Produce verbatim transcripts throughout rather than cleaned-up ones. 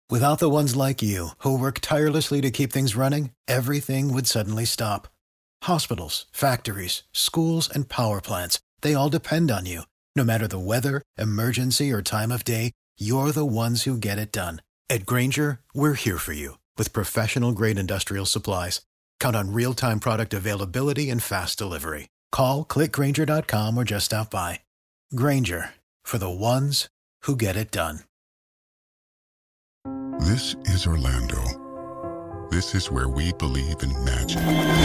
Without the ones like you, who work tirelessly to keep things running, everything would suddenly stop. Hospitals, factories, schools, and power plants, they all depend on you. No matter the weather, emergency, or time of day, you're the ones who get it done. At Grainger, we're here for you with professional-grade industrial supplies. Count on real-time product availability and fast delivery. Call, click Grainger dot com, or just stop by. Grainger, for the ones who get it done. This is Orlando. This is where we believe in magic.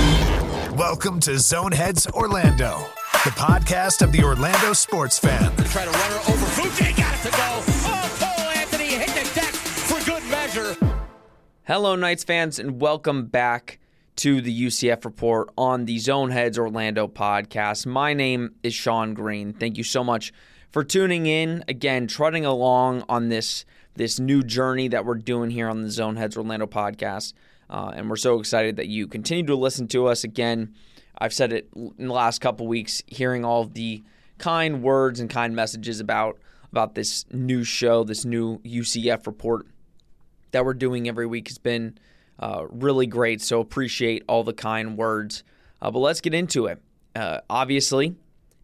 Welcome to Zoneheads Orlando, the podcast of the Orlando sports fan. Try to run her over. Fuji got it to go. Oh, Cole Anthony hit the deck for good measure. Hello, Knights fans, and welcome back to the U C F Report on the Zoneheads Orlando podcast. My name is Sean Green. Thank you so much for tuning in. Again, trotting along on this this new journey that we're doing here on the Zoneheads Orlando podcast. Uh, and we're so excited that you continue to listen to us. Again, I've said it in the last couple weeks, hearing all of the kind words and kind messages about, about this new show, this new U C F report that we're doing every week has been uh, really great. So appreciate all the kind words. Uh, but let's get into it. Uh, obviously,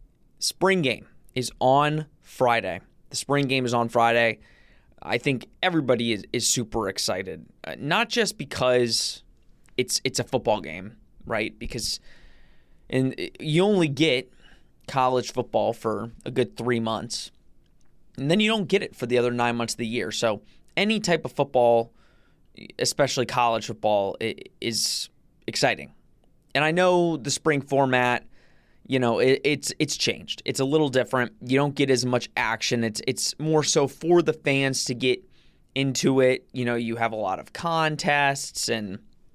spring game is on Friday. The spring game is on Friday. I think everybody is, is super excited, uh, not just because it's it's a football game, right? Because and you only get college football for a good three months, and then you don't get it for the other nine months of the year. So any type of football, especially college football, is exciting. And I know the spring format, you know, it, it's it's changed. It's a little different. You don't get as much action. It's it's more so for the fans to get into it. You know, you have a lot of contests and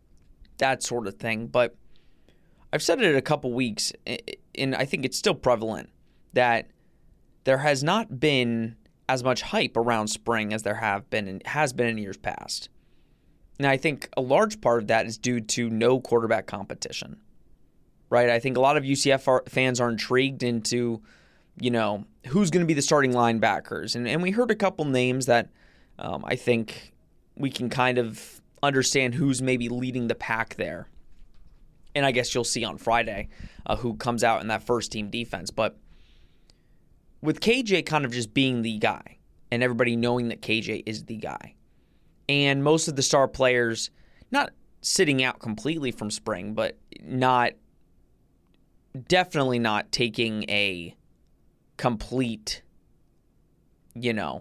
that sort of thing. But I've said it in a couple weeks, and I think it's still prevalent, that there has not been as much hype around spring as there have been and has been in years past. And I think a large part of that is due to no quarterback competition. Right, I think a lot of U C F fans are intrigued into, you know, who's going to be the starting linebackers. And and we heard a couple names that um, I think we can kind of understand who's maybe leading the pack there. And I guess you'll see on Friday uh, who comes out in that first team defense. But with K J kind of just being the guy and everybody knowing that K J is the guy, and most of the star players not sitting out completely from spring, but not definitely not taking a complete, you know,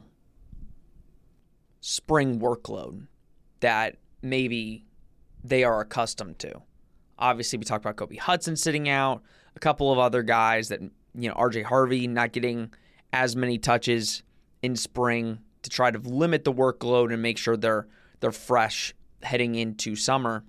spring workload that maybe they are accustomed to. Obviously, we talked about Kobe Hudson sitting out, a couple of other guys that, you know, R J Harvey not getting as many touches in spring to try to limit the workload and make sure they're they're fresh heading into summer.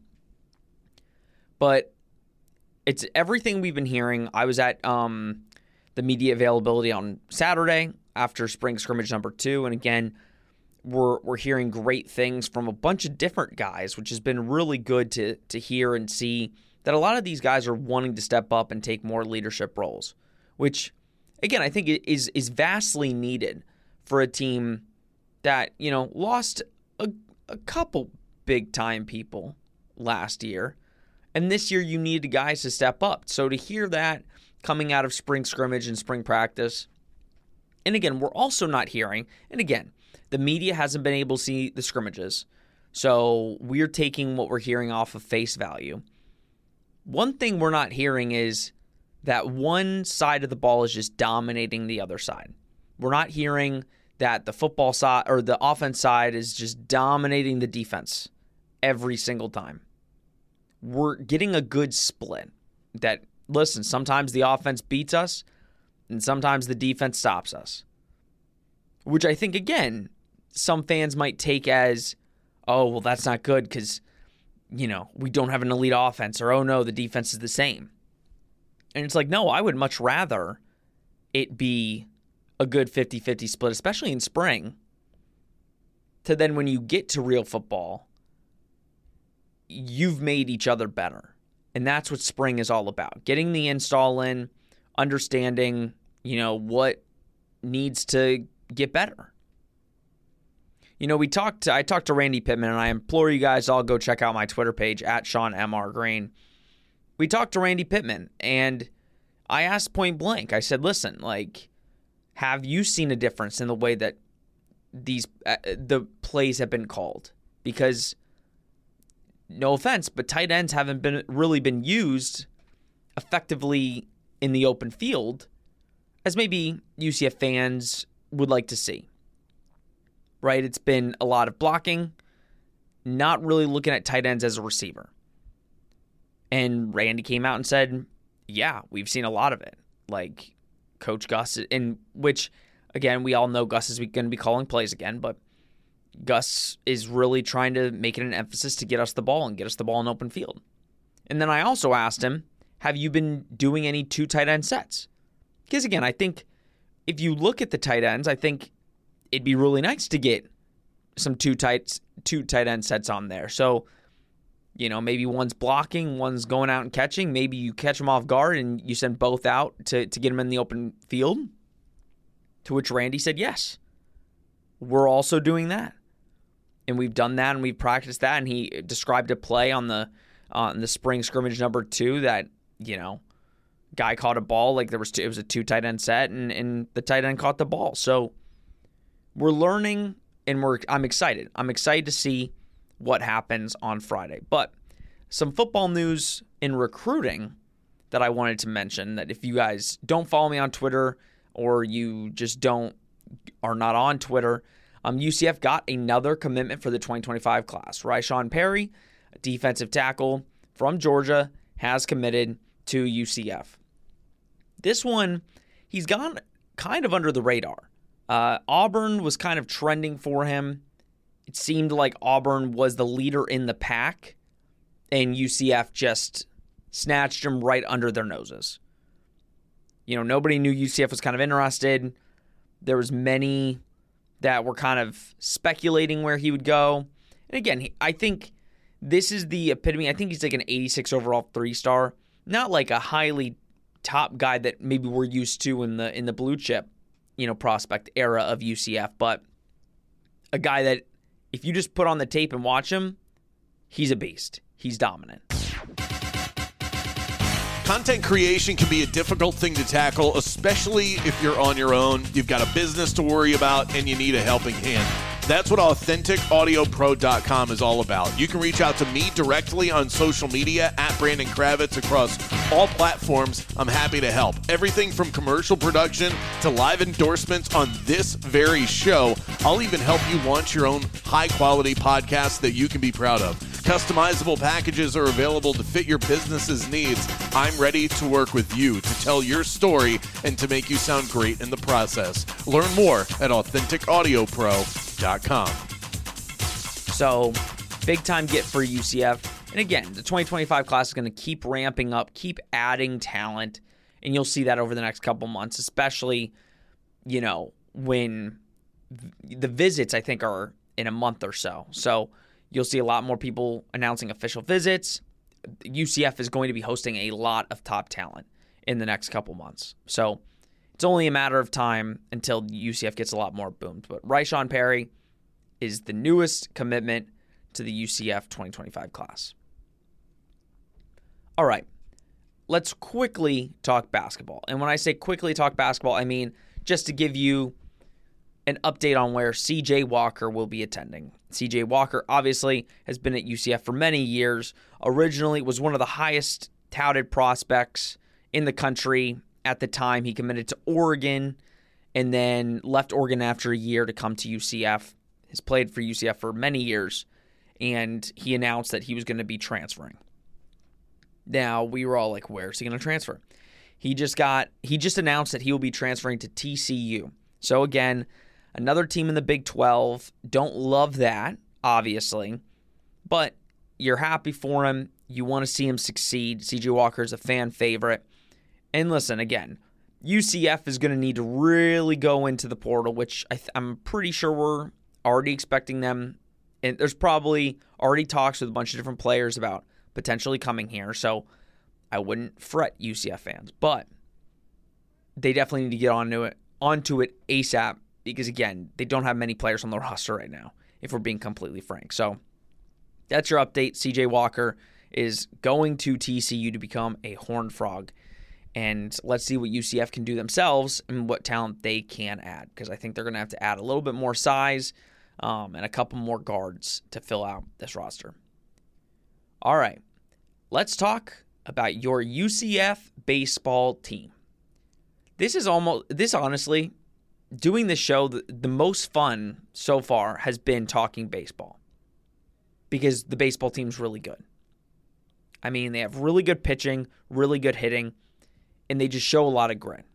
But it's everything we've been hearing. I was at um, the media availability on Saturday after spring scrimmage number two. And again, we're we're hearing great things from a bunch of different guys, which has been really good to to hear and see that a lot of these guys are wanting to step up and take more leadership roles, which, again, I think is is vastly needed for a team that, you know, lost a, a couple big-time people last year. And this year you needed guys to step up. So to hear that coming out of spring scrimmage and spring practice, and again, we're also not hearing, and again, the media hasn't been able to see the scrimmages, so we're taking what we're hearing off of face value. One thing we're not hearing is that one side of the ball is just dominating the other side. We're not hearing that the football side or the offense side is just dominating the defense every single time. We're getting a good split that, listen, sometimes the offense beats us and sometimes the defense stops us, which I think, again, some fans might take as, oh, well, that's not good because, you know, we don't have an elite offense, or, oh, no, the defense is the same. And it's like, no, I would much rather it be a good fifty-fifty split, especially in spring, to then when you get to real football, you've made each other better. And that's what spring is all about. Getting the install in, understanding, you know, what needs to get better. You know, we talked. I talked to Randy Pittman, and I implore you guys all go check out my Twitter page at Sean M R Green. We talked to Randy Pittman, and I asked point blank. I said, "Listen, like, have you seen a difference in the way that these uh, the plays have been called? Because, no offense, but tight ends haven't been really been used effectively in the open field as maybe U C F fans would like to see." Right? It's been a lot of blocking, not really looking at tight ends as a receiver. And Randy came out and said, yeah, we've seen a lot of it. Like Coach Gus, in which, again, we all know Gus is going to be calling plays again, but Gus is really trying to make it an emphasis to get us the ball and get us the ball in open field. And then I also asked him, have you been doing any two tight end sets? Because, again, I think if you look at the tight ends, I think it'd be really nice to get some two tight two tight end sets on there. So, you know, maybe one's blocking, one's going out and catching. Maybe you catch them off guard and you send both out to, to get them in the open field. To which Randy said, yes, we're also doing that. And we've done that and we've practiced that. And he described a play on the on the spring scrimmage number two that, you know, guy caught a ball. Like there was two, it was a two tight end set and, and the tight end caught the ball. So we're learning, and we're. I'm excited. I'm excited to see what happens on Friday. But some football news in recruiting that I wanted to mention, that if you guys don't follow me on Twitter or you just don't are not on Twitter, um, U C F got another commitment for the twenty twenty-five class. Ryshawn Perry, a defensive tackle from Georgia, has committed to U C F. This one, he's gone kind of under the radar. Uh, Auburn was kind of trending for him. It seemed like Auburn was the leader in the pack, and U C F just snatched him right under their noses. You know, nobody knew U C F was kind of interested. There was many that were kind of speculating where he would go. And again, he, I think this is the epitome. I think he's like an eighty-six overall three-star. Not like a highly top guy that maybe we're used to in the in the blue chip, you know, prospect era of U C F, but a guy that if you just put on the tape and watch him, he's a beast. He's dominant. Content creation can be a difficult thing to tackle, especially if you're on your own, you've got a business to worry about, and you need a helping hand. That's what authentic audio pro dot com is all about. You can reach out to me directly on social media at Brandon Kravitz across all platforms. I'm happy to help. Everything from commercial production to live endorsements on this very show. I'll even help you launch your own high-quality podcast that you can be proud of. Customizable packages are available to fit your business's needs. I'm ready to work with you to tell your story and to make you sound great in the process. Learn more at authentic audio pro dot com. So, big time get for U C F. And again, the twenty twenty-five class is going to keep ramping up, keep adding talent, and you'll see that over the next couple months, especially, you know, when the visits, I think, are in a month or so. So, you'll see a lot more people announcing official visits. U C F is going to be hosting a lot of top talent in the next couple months. So it's only a matter of time until U C F gets a lot more boomed. But Ryshawn Perry is the newest commitment to the U C F twenty twenty-five class. All right, let's quickly talk basketball. And when I say quickly talk basketball, I mean just to give you an update on where C J Walker will be attending. C J Walker obviously has been at U C F for many years. Originally was one of the highest touted prospects in the country at the time. He committed to Oregon and then left Oregon after a year to come to U C F. Has played for U C F for many years, and he announced that he was going to be transferring. Now, we were all like, where's he going to transfer? He just got he just announced that he will be transferring to T C U. So again, another team in the Big twelve. Don't love that, obviously, but you're happy for him. You want to see him succeed. C J Walker is a fan favorite. And listen, again, U C F is going to need to really go into the portal, which I th- I'm pretty sure we're already expecting them. And there's probably already talks with a bunch of different players about potentially coming here. So I wouldn't fret U C F fans, but they definitely need to get onto it, onto it ASAP. Because, again, they don't have many players on the roster right now. if we're being completely frank. So that's your update. C J Walker is going to T C U to become a Horned Frog. And let's see what U C F can do themselves and what talent they can add, because I think they're going to have to add a little bit more size um, and a couple more guards to fill out this roster. All right, let's talk about your U C F baseball team. This is almost, this honestly, doing this show, the, the most fun so far has been talking baseball, because the baseball team's really good. I mean, they have really good pitching, really good hitting, and they just show a lot of grit.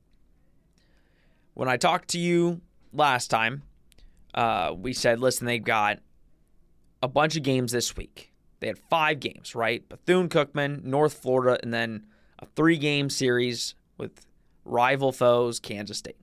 When I talked to you last time, uh, we said, listen, they've got a bunch of games this week. They had five games, right? Bethune-Cookman, North Florida, and then a three-game series with rival foes, Kansas State.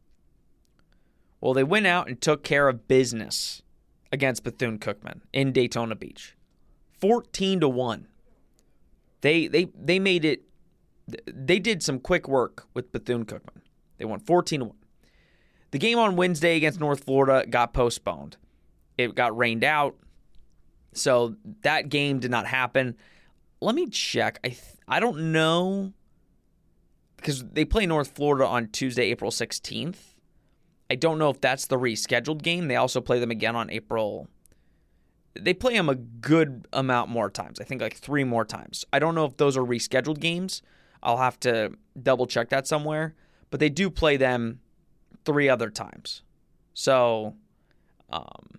Well, they went out and took care of business against Bethune-Cookman in Daytona Beach. fourteen to one. They they they made it. They did some quick work with Bethune-Cookman. They won fourteen to one. The game on Wednesday against North Florida got postponed. It got rained out, so that game did not happen. Let me check. I th- I don't know, because they play North Florida on Tuesday, April sixteenth. I don't know if that's the rescheduled game. They also play them again on April. They play them a good amount more times. I think like three more times. I don't know if those are rescheduled games. I'll have to double check that somewhere. But they do play them three other times. So um,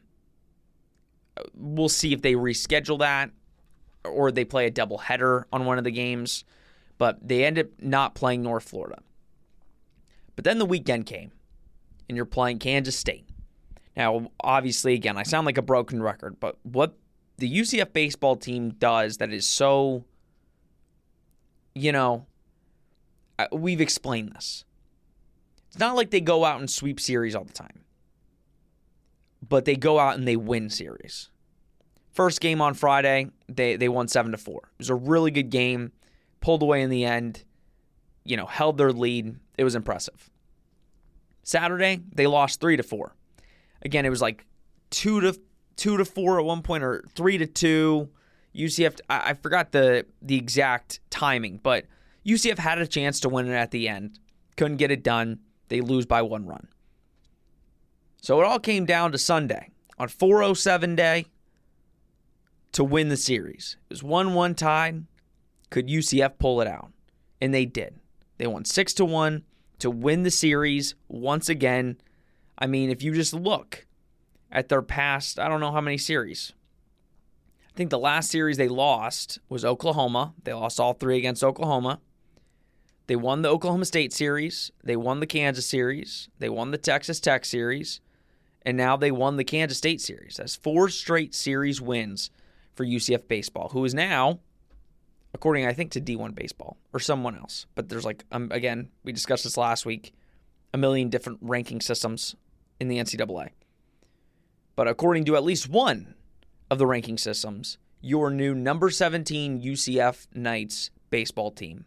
we'll see if they reschedule that or they play a doubleheader on one of the games. But they end up not playing North Florida. But then the weekend came, and you're playing Kansas State. Now, obviously, again, I sound like a broken record, but what the U C F baseball team does that is so, you know, we've explained this. It's not like they go out and sweep series all the time, but they go out and they win series. First game on Friday, they, they won seven to four. It was a really good game, pulled away in the end, you know, held their lead. It was impressive. Saturday, they lost three to four. Again, it was like two to two to four at one point, or three to two. U C F, I, I forgot the the exact timing, but U C F had a chance to win it at the end. Couldn't get it done. They lose by one run. So it all came down to Sunday on four oh seven day to win the series. It was one one tied. Could U C F pull it out? And they did. They won six to one to win the series once again. I mean, if you just look at their past, I don't know how many series. I think the last series they lost was Oklahoma. They lost all three against Oklahoma. They won the Oklahoma State series. They won the Kansas series. They won the Texas Tech series. And now they won the Kansas State series. That's four straight series wins for U C F baseball, who is now, according, I think, to D one baseball or someone else. But there's like, um, again, we discussed this last week, a million different ranking systems in the N C double A. But according to at least one of the ranking systems, your new number seventeen U C F Knights baseball team.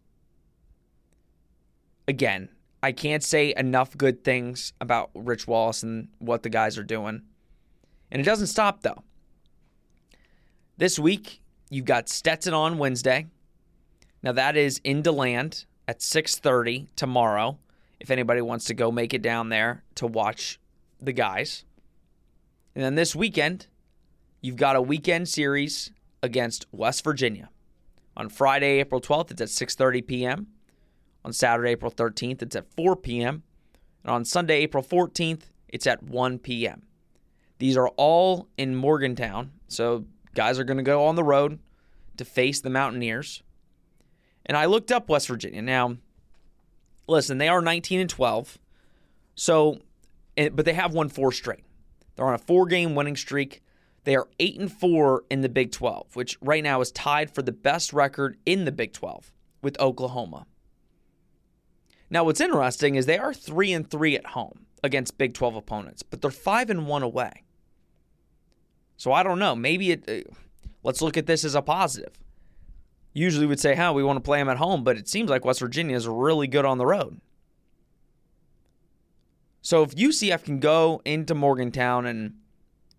Again, I can't say enough good things about Rich Wallace and what the guys are doing. And it doesn't stop, though. This week, you've got Stetson on Wednesday. Now, that is in DeLand at six thirty tomorrow, if anybody wants to go make it down there to watch the guys. And then this weekend, you've got a weekend series against West Virginia. On Friday, April twelfth, it's at six thirty p.m. On Saturday, April thirteenth, it's at four p.m. And on Sunday, April fourteenth, it's at one p.m. These are all in Morgantown, so guys are going to go on the road to face the Mountaineers. And I looked up West Virginia. Now, listen, they are nineteen and twelve, so, but they have won four straight. They're on a four-game winning streak. They are eight and four in the Big twelve, which right now is tied for the best record in the Big twelve with Oklahoma. Now, what's interesting is they are three and three at home against Big twelve opponents, but they're five and one away. So I don't know. Maybe it. Uh, let's look at this as a positive. Usually we'd say, "Huh, we want to play them at home," but it seems like West Virginia is really good on the road. So if U C F can go into Morgantown and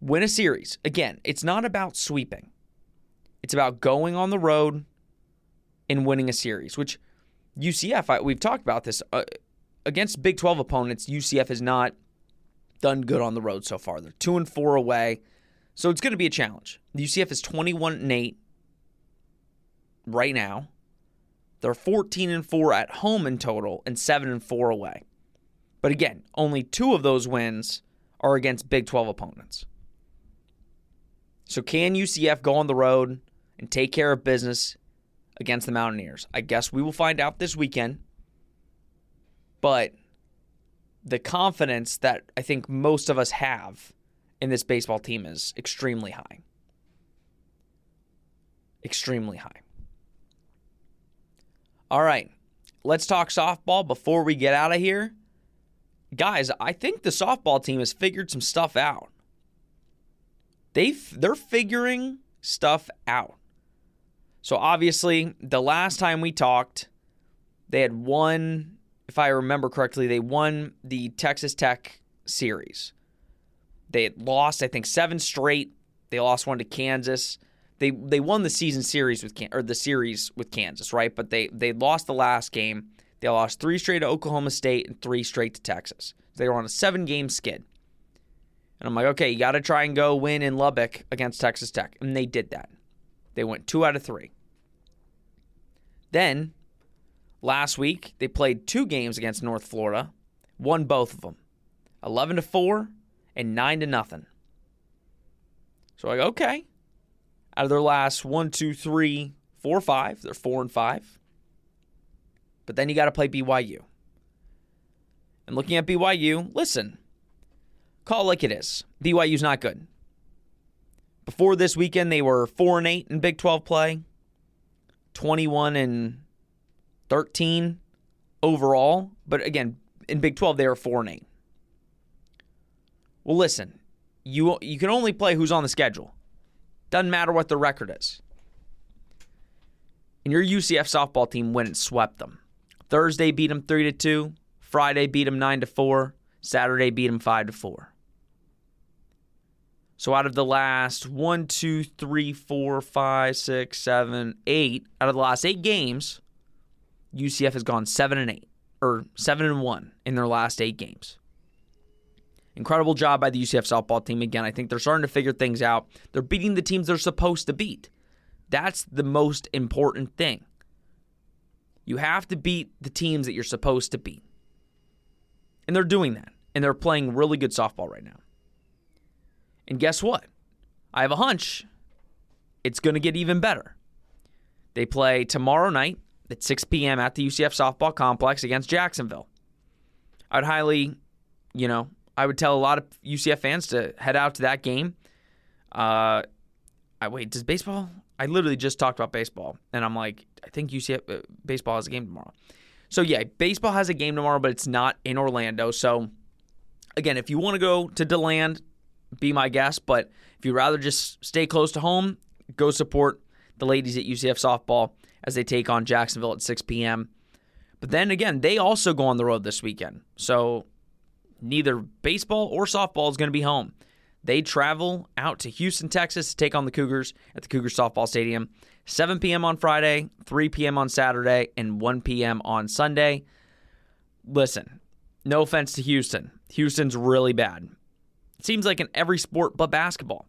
win a series. Again, it's not about sweeping. It's about going on the road and winning a series, which U C F, I, we've talked about this, uh, against Big twelve opponents, U C F has not done good on the road so far. They're two and four away, so it's going to be a challenge. The U C F is twenty-one and eight right now. They're fourteen and four at home in total and seven and four away. But again, only two of those wins are against Big twelve opponents. So can U C F go on the road and take care of business against the Mountaineers? I guess we will find out this weekend. But the confidence that I think most of us have in this baseball team is extremely high. Extremely high. All right, let's talk softball before we get out of here. Guys, I think the softball team has figured some stuff out. They've, they're figuring stuff out. So obviously, the last time we talked, they had won, if I remember correctly, they won the Texas Tech series. They had lost, I think, seven straight. They lost one to Kansas. They they won the season series with or the series with Kansas, right? But they they lost the last game. They lost three straight to Oklahoma State and three straight to Texas. They were on a seven-game skid. And I'm like, okay, you got to try and go win in Lubbock against Texas Tech. And they did that. They went two out of three. Then, last week, they played two games against North Florida, won both of them, eleven to four and nine to nothing. So I go, okay. Out of their last one, two, three, four, five, they're four and five. But then you got to play B Y U. And looking at B Y U, listen, call it like it is. B Y U's not good. Before this weekend, they were four and eight in Big twelve play, twenty-one and thirteen overall. But again, in Big twelve, they were four and eight. Well, listen, you you can only play who's on the schedule. Doesn't matter what the record is. And your U C F softball team went and swept them. Thursday beat them three to two. Friday beat them nine to four. Saturday beat them five to four. So out of the last one, two, three, four, five, six, seven, eight, out of the last eight games, U C F has gone seven and eight, or seven and one in their last eight games. Incredible job by the U C F softball team. Again, I think they're starting to figure things out. They're beating the teams they're supposed to beat. That's the most important thing. You have to beat the teams that you're supposed to beat. And they're doing that. And they're playing really good softball right now. And guess what? I have a hunch it's going to get even better. They play tomorrow night at six p.m. at the U C F softball complex against Jacksonville. I'd highly, you know, I would tell a lot of U C F fans to head out to that game. Uh, I wait, does baseball? I literally just talked about baseball, and I'm like, I think U C F uh, baseball has a game tomorrow. So yeah, baseball has a game tomorrow, but it's not in Orlando. So again, if you want to go to DeLand, be my guest. But if you'd rather just stay close to home, go support the ladies at U C F softball as they take on Jacksonville at six p.m. But then again, they also go on the road this weekend. So neither baseball or softball is going to be home. They travel out to Houston, Texas to take on the Cougars at the Cougar Softball Stadium. seven p.m. on Friday, three p.m. on Saturday, and one p.m. on Sunday. Listen, no offense to Houston. Houston's really bad. It seems like in every sport but basketball.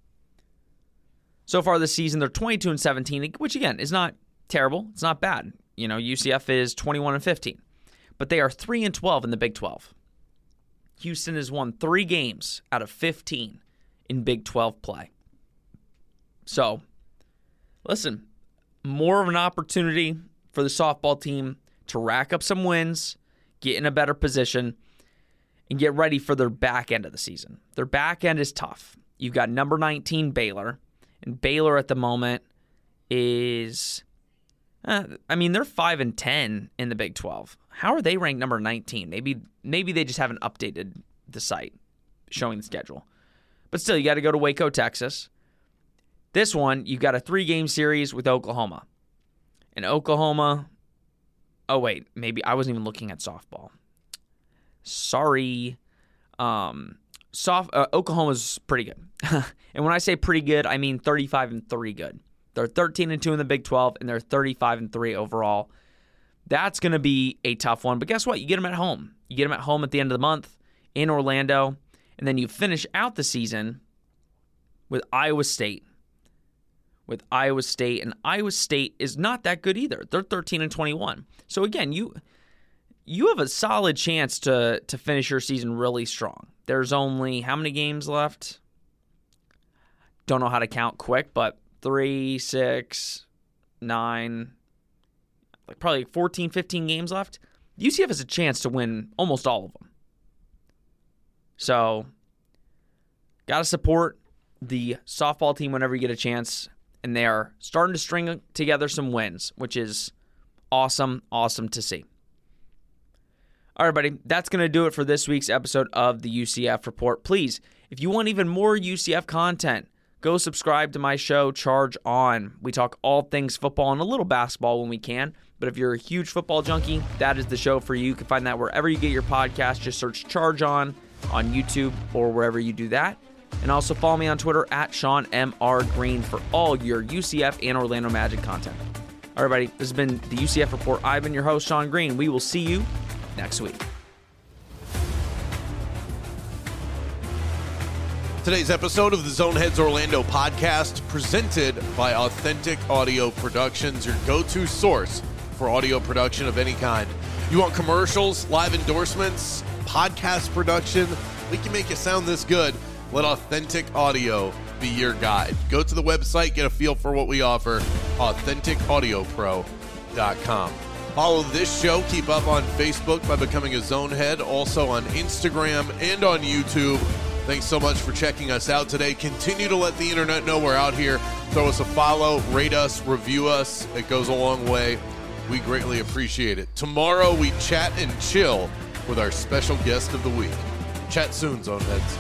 So far this season, they're twenty-two and seventeen, which again is not terrible. It's not bad. You know, U C F is twenty-one and fifteen. But they are three and twelve in the Big twelve. Houston has won three games out of fifteen in Big twelve play. So, listen, more of an opportunity for the softball team to rack up some wins, get in a better position, and get ready for their back end of the season. Their back end is tough. You've got number nineteen Baylor, and Baylor at the moment is, uh, I mean, they're five and ten in the Big twelve. How are they ranked number nineteen? Maybe maybe they just haven't updated the site showing the schedule. But still, you got to go to Waco, Texas. This one, you've got a three-game series with Oklahoma. And Oklahoma, oh wait, maybe I wasn't even looking at softball. Sorry. Um, soft uh, Oklahoma's pretty good. And when I say pretty good, I mean thirty-five and three good. They're thirteen and two in the Big twelve, and they're thirty-five and three overall. That's going to be a tough one. But guess what? You get them at home. You get them at home at the end of the month in Orlando, and then you finish out the season with Iowa State. With Iowa State, and Iowa State is not that good either. They're thirteen and twenty-one. So again, you you have a solid chance to to finish your season really strong. There's only how many games left? Don't know how to count quick, but three, six, nine, like probably fourteen, fifteen games left. U C F has a chance to win almost all of them. So, got to support the softball team whenever you get a chance. And they are starting to string together some wins, which is awesome, awesome to see. All right, buddy, that's going to do it for this week's episode of the U C F Report. Please, if you want even more U C F content, go subscribe to my show, Charge On. We talk all things football and a little basketball when we can. But if you're a huge football junkie, that is the show for you. You can find that wherever you get your podcast. Just search Charge On on YouTube or wherever you do that. And also follow me on Twitter at Sean M R Green for all your U C F and Orlando Magic content. All right, buddy, this has been the U C F Report. I've been your host, Sean Green. We will see you next week. Today's episode of the Zoneheads Orlando podcast presented by Authentic Audio Productions, your go-to source for audio production of any kind. You want commercials, live endorsements, podcast production? We can make it sound this good. Let Authentic Audio be your guide. Go to the website, get a feel for what we offer, authentic audio pro dot com. Follow this show. Keep up on Facebook by becoming a Zonehead. Also on Instagram and on YouTube. Thanks so much for checking us out today. Continue to let the internet know we're out here. Throw us a follow, rate us, review us. It goes a long way. We greatly appreciate it. Tomorrow we chat and chill with our special guest of the week. Chat soon, Zoneheads.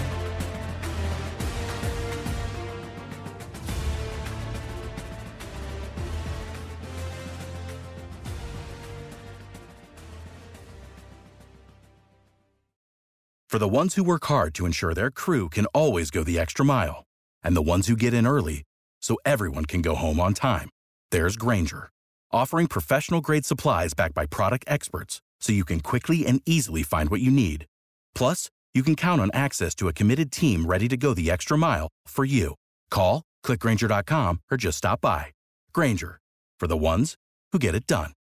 For the ones who work hard to ensure their crew can always go the extra mile, and the ones who get in early so everyone can go home on time, there's Grainger, offering professional-grade supplies backed by product experts so you can quickly and easily find what you need. Plus, you can count on access to a committed team ready to go the extra mile for you. Call, click Grainger dot com, or just stop by. Grainger, for the ones who get it done.